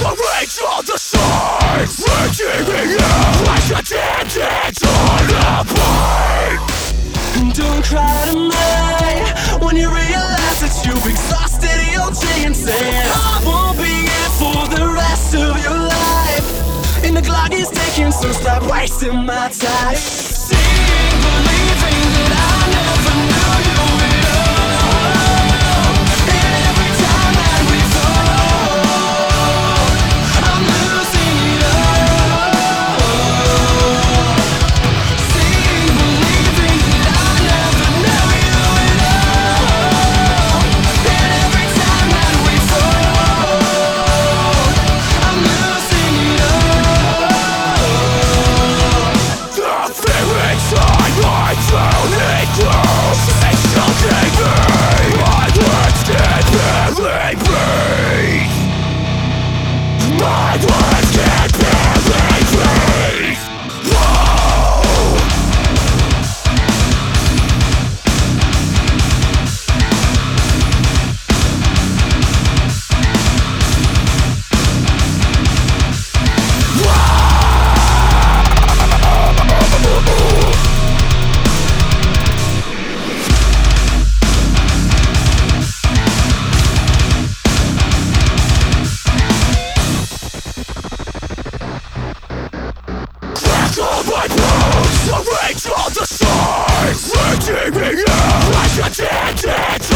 The rage of the sides, raging in you like a dead on a plane. Don't cry to me when you realize that you've exhausted your chances. I won't be here for the rest of your life, and the clock is ticking, so stop wasting my time. Seeing, believing that I never knew you at all, and every time that we fall, I'm losing it all. Seeing, believing that I never knew you at all, and every time that we fall, I'm losing it all. The fear inside my drowning clothes is choking me. My legs can barely breathe. My legs can barely breathe. Oh. All my bones, the rage of the sides, raging in you like a dead